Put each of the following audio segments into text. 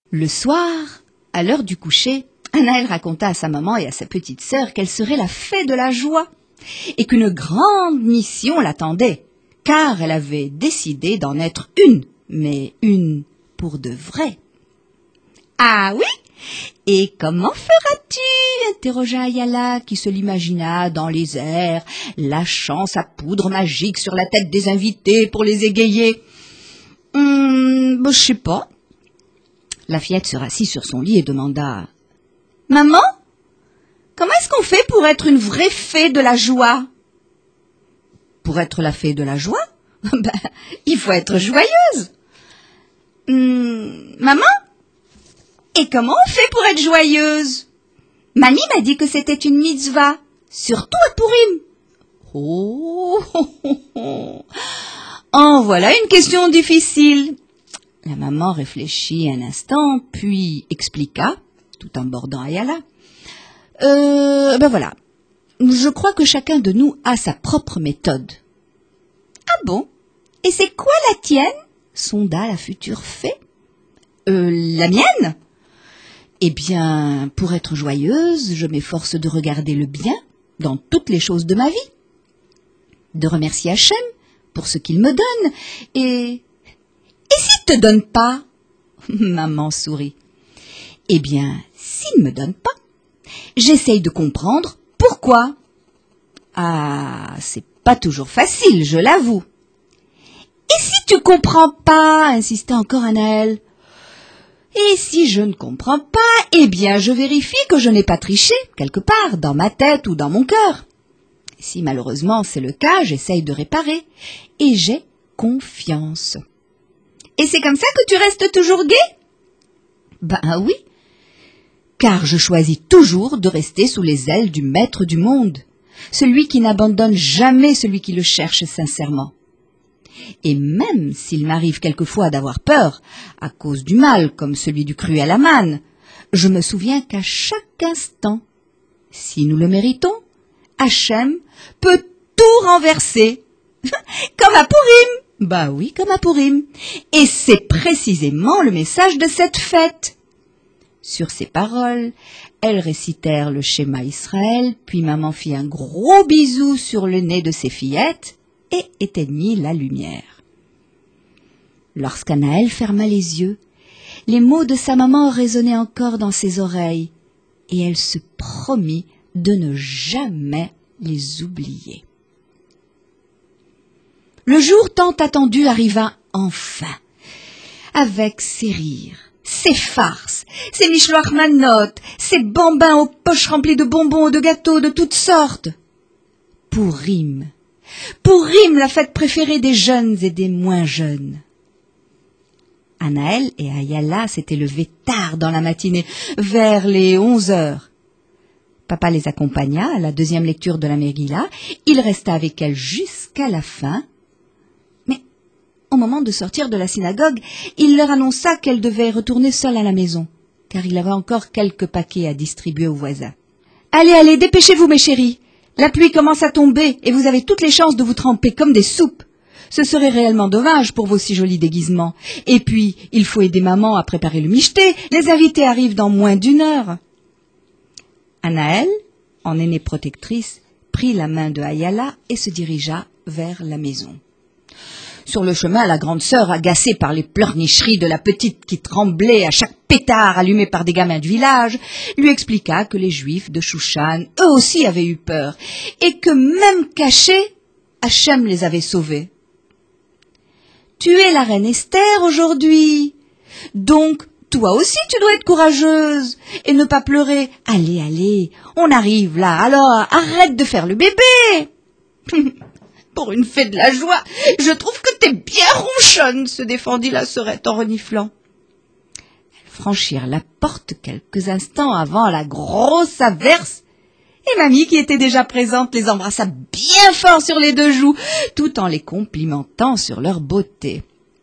Le soir, à l'heure du coucher, Anaël raconta à sa maman et à sa petite sœur qu'elle serait la fée de la joie et qu'une grande mission l'attendait, car elle avait décidé d'en être une, mais une pour de vrai. « Ah oui? Et comment feras-tu » interrogea Ayala, qui se l'imagina dans les airs, lâchant sa poudre magique sur la tête des invités pour les égayer. « Je sais pas. » La fillette se rassit sur son lit et demanda « Maman, comment est-ce qu'on fait pour être une vraie fée de la joie ?» Pour être la fée de la joie, il faut être joyeuse. Maman, et comment on fait pour être joyeuse? Mamie m'a dit que c'était une mitzvah, surtout à Pourim. En voilà une question difficile. La maman réfléchit un instant, puis expliqua, tout en bordant Ayala. Voilà. Je crois que chacun de nous a sa propre méthode. Ah bon? Et c'est quoi la tienne? Sonda la future fée. La mienne? Eh bien, pour être joyeuse, je m'efforce de regarder le bien dans toutes les choses de ma vie, de remercier Hachem pour ce qu'il me donne, et s'il te donne pas? Maman sourit. Eh bien, s'il me donne pas, j'essaye de comprendre pourquoi. Ah, c'est pas toujours facile, je l'avoue. Et si tu comprends pas? Insistait encore Anaël. Et si je ne comprends pas, eh bien, je vérifie que je n'ai pas triché, quelque part, dans ma tête ou dans mon cœur. Si malheureusement c'est le cas, j'essaye de réparer. Et j'ai confiance. Et c'est comme ça que tu restes toujours gai? Ben oui, car je choisis toujours de rester sous les ailes du maître du monde, celui qui n'abandonne jamais celui qui le cherche sincèrement. Et même s'il m'arrive quelquefois d'avoir peur, à cause du mal, comme celui du cruel Aman, je me souviens qu'à chaque instant, si nous le méritons, Hachem peut tout renverser. Comme à Pourim. Bah oui, comme à Pourim. Et c'est précisément le message de cette fête. Sur ces paroles, elles récitèrent le schéma Israël, puis maman fit un gros bisou sur le nez de ses fillettes et éteignit la lumière. Lorsqu'Anaël ferma les yeux, les mots de sa maman résonnaient encore dans ses oreilles, et elle se promit de ne jamais les oublier. Le jour tant attendu arriva enfin, avec ses rires, ses farces, ses mishloach manot, ses bambins aux poches remplies de bonbons et de gâteaux de toutes sortes. Pourim, la fête préférée des jeunes et des moins jeunes. Anaël et Ayala s'étaient levés tard dans la matinée, vers les 11 heures. Papa les accompagna à la deuxième lecture de la Megillah. Il resta avec elles jusqu'à la fin. Mais au moment de sortir de la synagogue, il leur annonça qu'elles devaient retourner seules à la maison, car il avait encore quelques paquets à distribuer aux voisins. « Allez, dépêchez-vous mes chéris. La pluie commence à tomber et vous avez toutes les chances de vous tremper comme des soupes. Ce serait réellement dommage pour vos si jolis déguisements. Et puis, il faut aider maman à préparer le michté. Les invités arrivent dans moins d'1 heure. » Anaël, en aînée protectrice, prit la main de Ayala et se dirigea vers la maison. Sur le chemin, la grande sœur, agacée par les pleurnicheries de la petite qui tremblait à chaque pétard allumé par des gamins du village, lui expliqua que les Juifs de Shushan, eux aussi, avaient eu peur, et que même cachés, Hachem les avait sauvés. « Tu es la reine Esther aujourd'hui, donc toi aussi tu dois être courageuse et ne pas pleurer. Allez, on arrive là, alors arrête de faire le bébé. » Pour une fée de la joie, je trouve que t'es bien ronchonne, se défendit la sœurette en reniflant. Elles franchirent la porte quelques instants avant la grosse averse, et mamie, qui était déjà présente, les embrassa bien fort sur les 2 joues, tout en les complimentant sur leur beauté.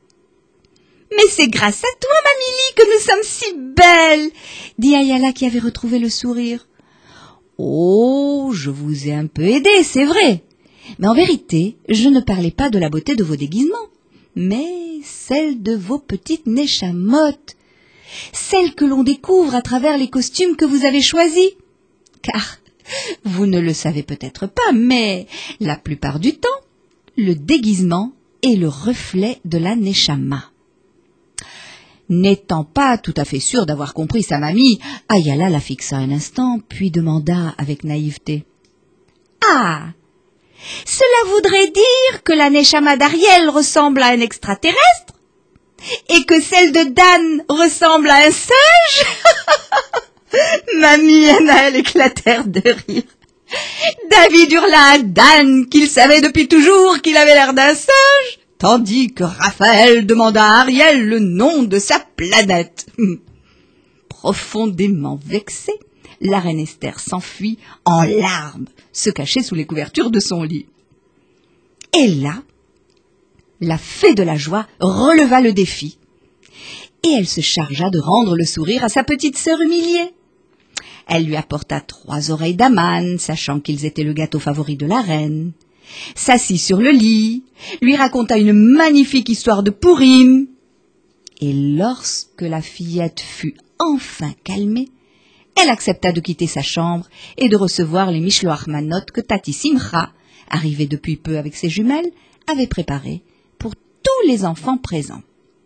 « Mais c'est grâce à toi, mamie, que nous sommes si belles !» dit Ayala, qui avait retrouvé le sourire. « Oh, je vous ai un peu aidé, c'est vrai. Mais en vérité, je ne parlais pas de la beauté de vos déguisements, mais celle de vos petites néchamottes. celle que l'on découvre à travers les costumes que vous avez choisis. Car, vous ne le savez peut-être pas, mais la plupart du temps, le déguisement est le reflet de la Neshama. N'étant pas tout à fait sûre d'avoir compris sa mamie, Ayala la fixa un instant, puis demanda avec naïveté. « Ah, cela voudrait dire que la Neshama d'Ariel ressemble à un extraterrestre et que celle de Dan ressemble à un singe ?» Mamie et Anaël éclatèrent de rire. David hurla à Dan qu'il savait depuis toujours qu'il avait l'air d'un singe, tandis que Raphaël demanda à Ariel le nom de sa planète. Profondément vexée, la reine Esther s'enfuit en larmes, se cachait sous les couvertures de son lit. Et là, la fée de la joie releva le défi, et elle se chargea de rendre le sourire à sa petite sœur humiliée. Elle lui apporta 3 oreilles d'Aman, sachant qu'ils étaient le gâteau favori de la reine, s'assit sur le lit, lui raconta une magnifique histoire de Pourim, et lorsque la fillette fut enfin calmée, elle accepta de quitter sa chambre et de recevoir les Mishloach Manot que Tati Simcha, arrivée depuis peu avec ses jumelles, avait préparées pour tous les enfants présents.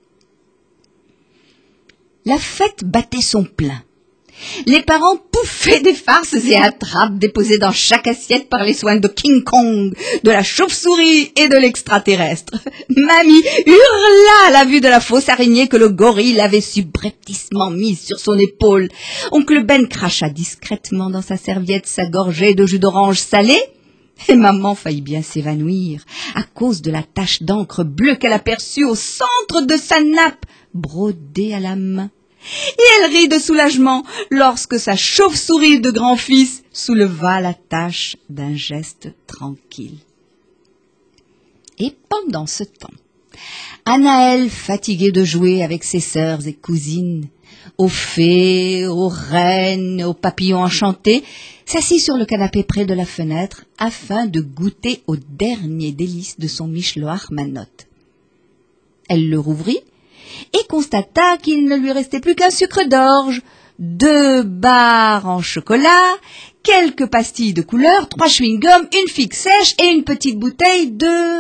La fête battait son plein. Les parents pouffaient des farces et attrapes déposées dans chaque assiette par les soins de King Kong, de la chauve-souris et de l'extraterrestre. Mamie hurla à la vue de la fausse araignée que le gorille avait subrepticement mise sur son épaule. Oncle Ben cracha discrètement dans sa serviette sa gorgée de jus d'orange salé, et maman faillit bien s'évanouir à cause de la tache d'encre bleue qu'elle aperçut au centre de sa nappe, brodée à la main. Et elle rit de soulagement lorsque sa chauve-souris de grand-fils souleva la tache d'un geste tranquille. Et pendant ce temps, Anaël, fatiguée de jouer avec ses sœurs et cousines, aux fées, aux reines, aux papillons enchantés, s'assit sur le canapé près de la fenêtre afin de goûter aux derniers délices de son Mishloach Manot. Elle le rouvrit et constata qu'il ne lui restait plus qu'un sucre d'orge, 2 barres en chocolat, quelques pastilles de couleur, 3 chewing-gums, une figue sèche et une petite bouteille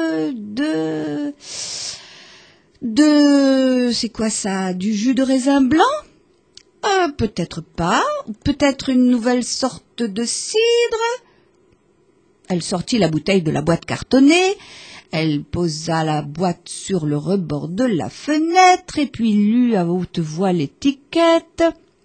c'est quoi ça, du jus de raisin blanc? Peut-être pas, peut-être une nouvelle sorte de cidre. Elle sortit la bouteille de la boîte cartonnée. Elle posa la boîte sur le rebord de la fenêtre et puis lut à haute voix l'étiquette.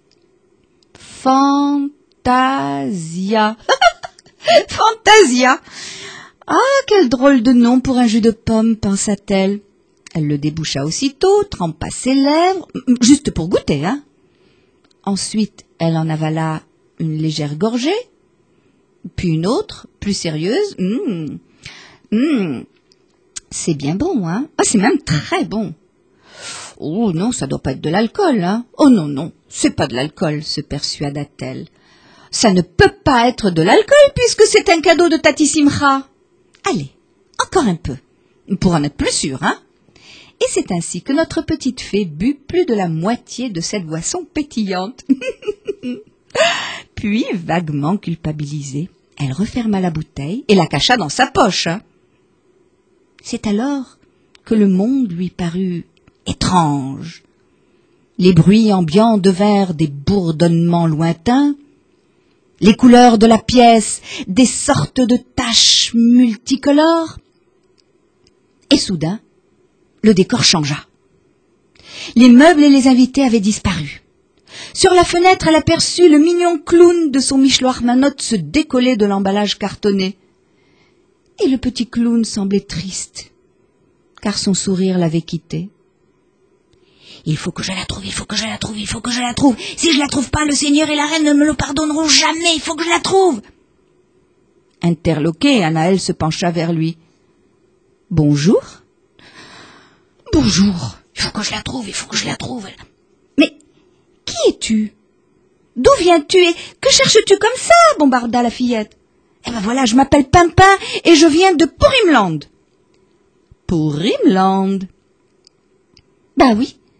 Fantasia. Fantasia. Ah, quel drôle de nom pour un jus de pomme, pensa-t-elle. Elle le déboucha aussitôt, trempa ses lèvres, juste pour goûter, hein. Ensuite, elle en avala une légère gorgée, puis une autre, plus sérieuse. C'est bien bon, hein? Ah, c'est même très bon. Oh non, ça doit pas être de l'alcool, hein? Oh non, non, c'est pas de l'alcool, se persuada-t-elle. Ça ne peut pas être de l'alcool puisque c'est un cadeau de Tati Simcha. Allez, encore un peu, pour en être plus sûr, hein? Et c'est ainsi que notre petite fée but plus de la moitié de cette boisson pétillante. Puis, vaguement culpabilisée, elle referma la bouteille et la cacha dans sa poche. C'est alors que le monde lui parut étrange. Les bruits ambiants devinrent des bourdonnements lointains, les couleurs de la pièce des sortes de taches multicolores, et soudain, le décor changea. Les meubles et les invités avaient disparu. Sur la fenêtre, elle aperçut le mignon clown de son Mishloach Manot se décoller de l'emballage cartonné. Et le petit clown semblait triste, car son sourire l'avait quitté. « Il faut que je la trouve, il faut que je la trouve, il faut que je la trouve. Si je la trouve pas, le Seigneur et la Reine ne me le pardonneront jamais, il faut que je la trouve. » Interloquée, Anaël se pencha vers lui. « Bonjour. »« Bonjour. Il faut que je la trouve, il faut que je la trouve. »« Mais qui es-tu? D'où viens-tu et que cherches-tu comme ça ?» bombarda la fillette. « Eh ben voilà, je m'appelle Pimpin et je viens de Pourimland. »« Pourimland ?»« Bah oui,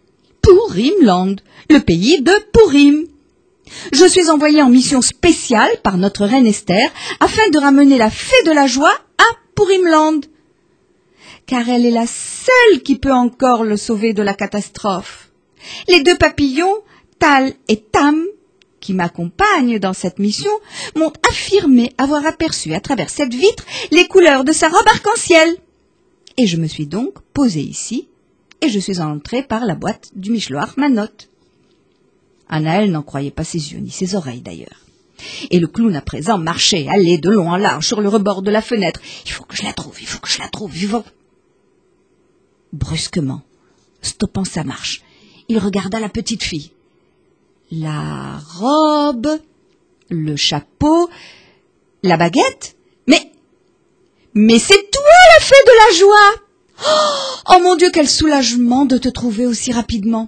Purimland, le pays de Purim. Je suis envoyée en mission spéciale par notre reine Esther afin de ramener la fée de la joie à Purimland. Car elle est la seule qui peut encore le sauver de la catastrophe. Les deux papillons, Tal et Tam, qui m'accompagnent dans cette mission, m'ont affirmé avoir aperçu à travers cette vitre les couleurs de sa robe arc-en-ciel. Et je me suis donc posée ici, et je suis entrée par la boîte du Mishloach Manot. Anaël n'en croyait pas ses yeux, ni ses oreilles d'ailleurs. Et le clown à présent marchait, allait de long en large sur le rebord de la fenêtre. Il faut que je la trouve, il faut que je la trouve, il faut... Brusquement, stoppant sa marche, il regarda la petite fille. La robe, le chapeau, la baguette. Mais c'est toi la fée de la joie! Oh mon Dieu, quel soulagement de te trouver aussi rapidement.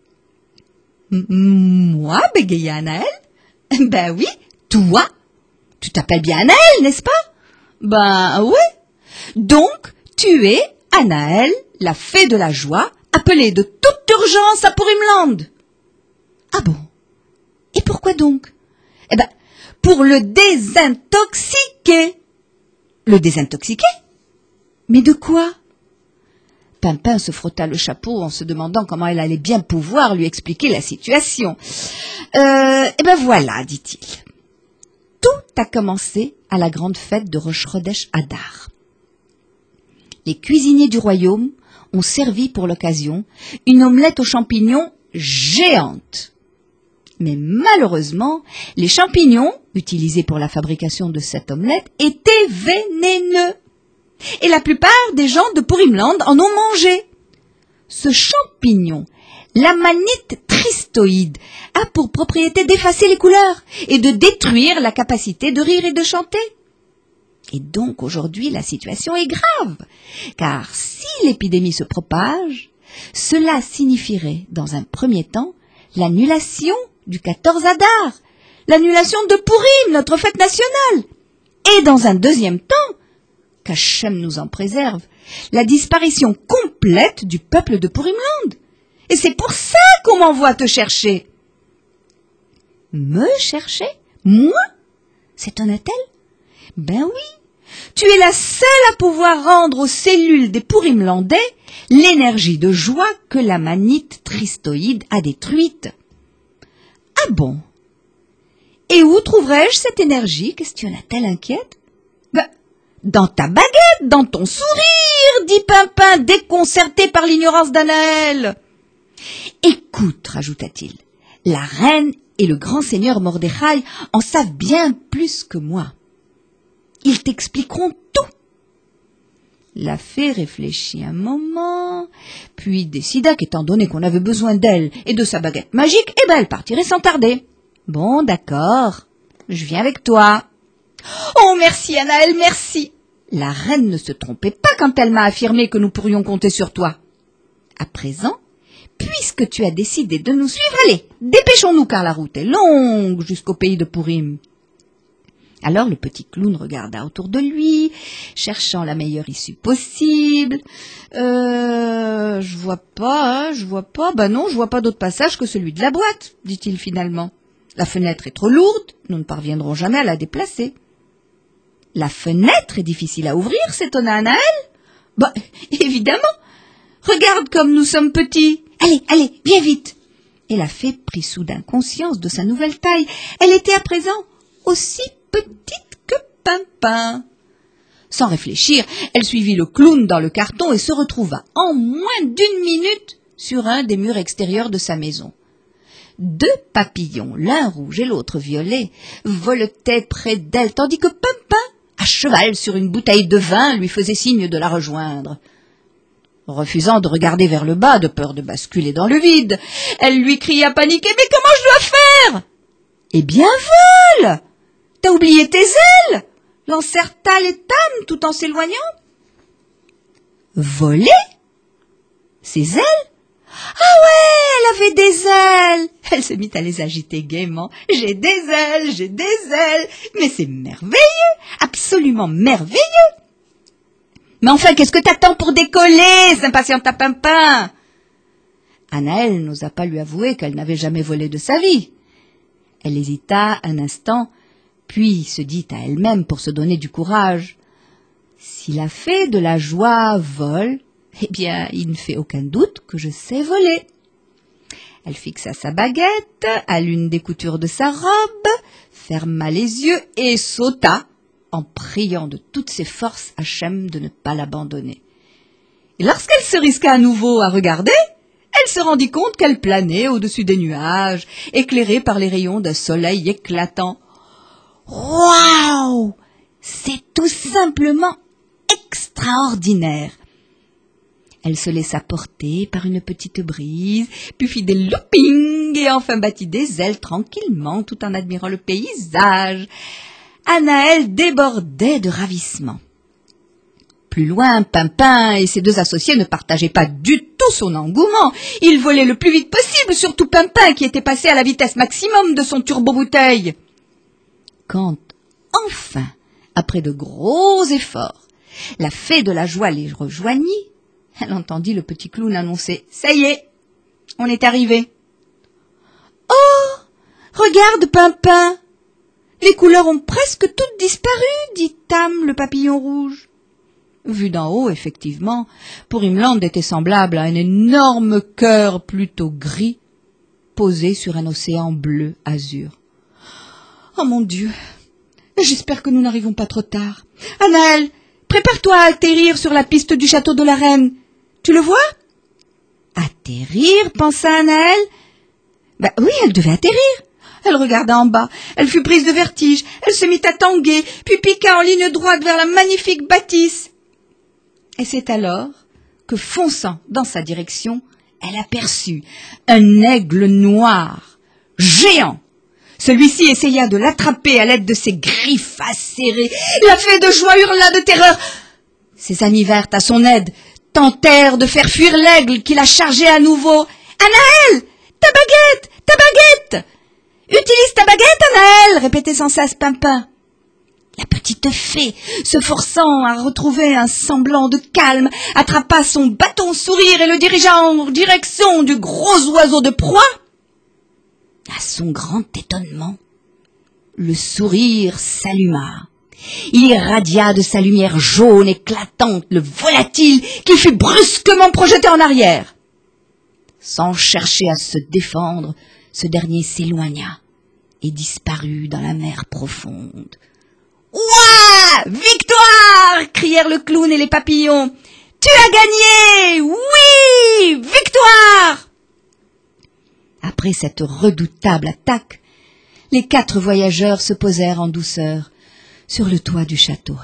Moi, bégaya Anaël? Ben oui, toi. Tu t'appelles bien Anaël, n'est-ce pas? Ben ouais. Donc, tu es Anaël, la fée de la joie, appelée de toute urgence à Purimland. Ah bon? Et pourquoi donc? Eh ben, pour le désintoxiquer. Le désintoxiquer? Mais de quoi? Pimpin se frotta le chapeau en se demandant comment elle allait bien pouvoir lui expliquer la situation. Eh ben voilà, dit-il. Tout a commencé à la grande fête de Rosh Chodesh Adar. Les cuisiniers du royaume ont servi pour l'occasion une omelette aux champignons géante. Mais malheureusement, les champignons utilisés pour la fabrication de cette omelette étaient vénéneux. Et la plupart des gens de Purimland en ont mangé. Ce champignon, l'amanite tristoïde, a pour propriété d'effacer les couleurs et de détruire la capacité de rire et de chanter. Et donc aujourd'hui, la situation est grave, car si l'épidémie se propage, cela signifierait dans un premier temps l'annulation du 14 Adar, l'annulation de Purim, notre fête nationale, et dans un deuxième temps, qu'Hachem nous en préserve, la disparition complète du peuple de Purimland. Et c'est pour ça qu'on m'envoie te chercher. Me chercher? Moi? s'étonna-t-elle. Ben oui, tu es la seule à pouvoir rendre aux cellules des Purimlandais l'énergie de joie que la manite tristoïde a détruite. Ah bon? Et où trouverais-je cette énergie? Questionna-t-elle inquiète. Ben, dans ta baguette, dans ton sourire, dit Pimpin, déconcerté par l'ignorance d'Anaël. Écoute, rajouta-t-il, la reine et le grand seigneur Mordechai en savent bien plus que moi. Ils t'expliqueront tout. La fée réfléchit un moment, puis décida qu'étant donné qu'on avait besoin d'elle et de sa baguette magique, eh ben elle partirait sans tarder. Bon, d'accord, je viens avec toi. Oh, merci Anaël, merci. La reine ne se trompait pas quand elle m'a affirmé que nous pourrions compter sur toi. À présent, puisque tu as décidé de nous suivre, allez, dépêchons-nous car la route est longue jusqu'au pays de Purim. Alors le petit clown regarda autour de lui, cherchant la meilleure issue possible. Je vois pas. Ben non, je vois pas d'autre passage que celui de la boîte, dit-il finalement. La fenêtre est trop lourde, nous ne parviendrons jamais à la déplacer. La fenêtre est difficile à ouvrir, s'étonna Anaël. Bah, évidemment. Regarde comme nous sommes petits. Allez, bien vite. Et la fée prit soudain conscience de sa nouvelle taille. Elle était à présent aussi petite que Pimpin. Sans réfléchir, elle suivit le clown dans le carton et se retrouva en moins d'1 minute sur un des murs extérieurs de sa maison. 2 papillons, l'un rouge et l'autre violet, voletaient près d'elle, tandis que Pimpin, à cheval sur une bouteille de vin, lui faisait signe de la rejoindre. Refusant de regarder vers le bas, de peur de basculer dans le vide, elle lui cria paniquée « Mais comment je dois faire ?»« Eh bien, vole ! T'as oublié tes ailes !» lancèrent Tal et Tam tout en s'éloignant. « Voler ? Ses ailes ? Ah ouais, elle avait des ailes !» Elle se mit à les agiter gaiement. « J'ai des ailes, mais c'est merveilleux, absolument merveilleux !» « Mais enfin, qu'est-ce que t'attends pour décoller ?» s'impatienta Pimpin. Anaël n'osa pas lui avouer qu'elle n'avait jamais volé de sa vie. Elle hésita un instant, puis se dit à elle-même pour se donner du courage. Si la fée de la joie vole, eh bien, il ne fait aucun doute que je sais voler. Elle fixa sa baguette à l'une des coutures de sa robe, ferma les yeux et sauta, en priant de toutes ses forces Hachem de ne pas l'abandonner. Et lorsqu'elle se risqua à nouveau à regarder, elle se rendit compte qu'elle planait au-dessus des nuages, éclairée par les rayons d'un soleil éclatant. Waouh! C'est tout simplement extraordinaire! Elle se laissa porter par une petite brise, puis fit des loopings et enfin battit des ailes tranquillement tout en admirant le paysage. Anaël débordait de ravissement. Plus loin, Pimpin et ses deux associés ne partageaient pas du tout son engouement. Ils volaient le plus vite possible, surtout Pimpin qui était passé à la vitesse maximum de son turbo-bouteille. Quand, enfin, après de gros efforts, la fée de la joie les rejoignit, elle entendit le petit clown annoncer « Ça y est, on est arrivé !»« Oh, regarde, Pimpin, les couleurs ont presque toutes disparu, dit Tam, le papillon rouge. » Vu d'en haut, effectivement, Purimland était semblable à un énorme cœur plutôt gris, posé sur un océan bleu azur. « Oh mon Dieu, j'espère que nous n'arrivons pas trop tard. Anaël, prépare-toi à atterrir sur la piste du château de la reine. Tu le vois ?» Atterrir, pensa Anaël. Oui, elle devait atterrir. Elle regarda en bas, elle fut prise de vertige, elle se mit à tanguer, puis piqua en ligne droite vers la magnifique bâtisse. Et c'est alors que, fonçant dans sa direction, elle aperçut un aigle noir, géant. Celui-ci essaya de l'attraper à l'aide de ses griffes acérées. La fée de joie hurla de terreur. Ses amis vinrent à son aide, tentèrent de faire fuir l'aigle qui la chargeait à nouveau. « Anaël, ta baguette, ta baguette !»« Utilise ta baguette, Anaël !» répétait sans cesse Pimpin. La petite fée, se forçant à retrouver un semblant de calme, attrapa son bâton sourire et le dirigea en direction du gros oiseau de proie. À son grand étonnement, le sourire s'alluma. Il irradia de sa lumière jaune éclatante le volatile qui fut brusquement projeté en arrière. Sans chercher à se défendre, ce dernier s'éloigna et disparut dans la mer profonde. « Ouah! Victoire !» crièrent le clown et les papillons. « Tu as gagné! Oui! Victoire !» Après cette redoutable attaque, les 4 voyageurs se posèrent en douceur sur le toit du château.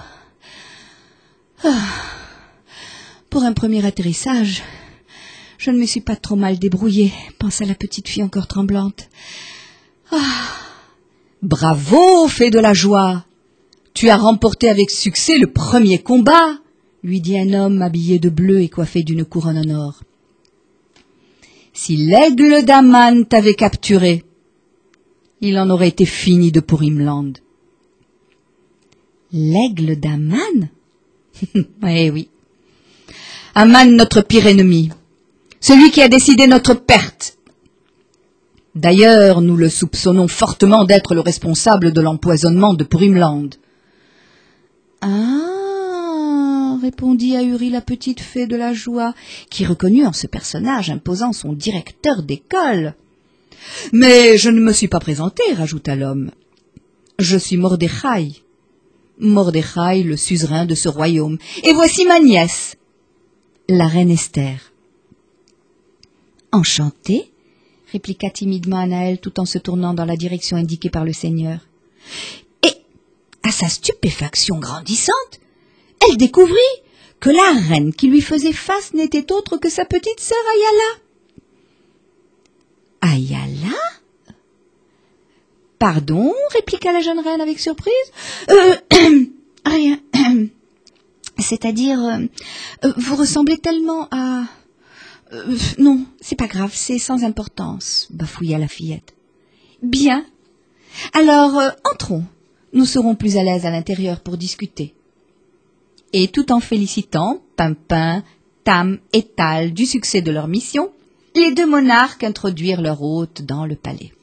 Pour un premier atterrissage, je ne me suis pas trop mal débrouillée, pensa la petite fille encore tremblante. Bravo, fée de la joie! Tu as remporté avec succès le premier combat, lui dit un homme habillé de bleu et coiffé d'une couronne en or. Si l'aigle d'Aman t'avait capturé, il en aurait été fini de Purimland. L'aigle d'Aman? Eh oui. Aman, notre pire ennemi. Celui qui a décidé notre perte. D'ailleurs, nous le soupçonnons fortement d'être le responsable de l'empoisonnement de Purimland. Ah, répondit ahuri la petite fée de la joie, qui reconnut en ce personnage imposant son directeur d'école. Mais je ne me suis pas présenté, rajouta l'homme. Je suis Mordechai. Mordechai, le suzerain de ce royaume. Et voici ma nièce, la reine Esther. Enchantée, répliqua timidement Anaël tout en se tournant dans la direction indiquée par le seigneur. Et, à sa stupéfaction grandissante, elle découvrit que la reine qui lui faisait face n'était autre que sa petite sœur Ayala. Ayala? Pardon, répliqua la jeune reine avec surprise. Rien. C'est-à-dire, vous ressemblez tellement à... non, c'est pas grave, c'est sans importance, bafouilla la fillette. Bien. Alors, entrons. Nous serons plus à l'aise à l'intérieur pour discuter. Et tout en félicitant Pimpin, Tam et Tal du succès de leur mission, les deux monarques introduirent leur hôte dans le palais.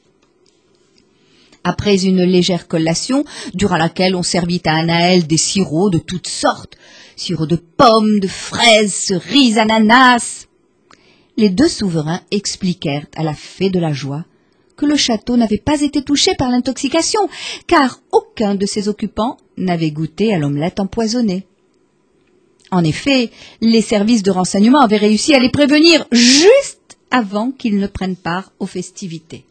Après une légère collation, durant laquelle on servit à Anaël des sirops de toutes sortes, sirop de pommes, de fraises, cerises, ananas, les deux souverains expliquèrent à la fée de la joie que le château n'avait pas été touché par l'intoxication, car aucun de ses occupants n'avait goûté à l'omelette empoisonnée. En effet, les services de renseignement avaient réussi à les prévenir juste avant qu'ils ne prennent part aux festivités.